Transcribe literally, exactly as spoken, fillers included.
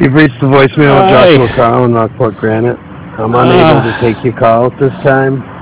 You've reached the voicemail of Hi. Joshua Carl in Rockport Granite. I'm unable to Uh, take your call at this time.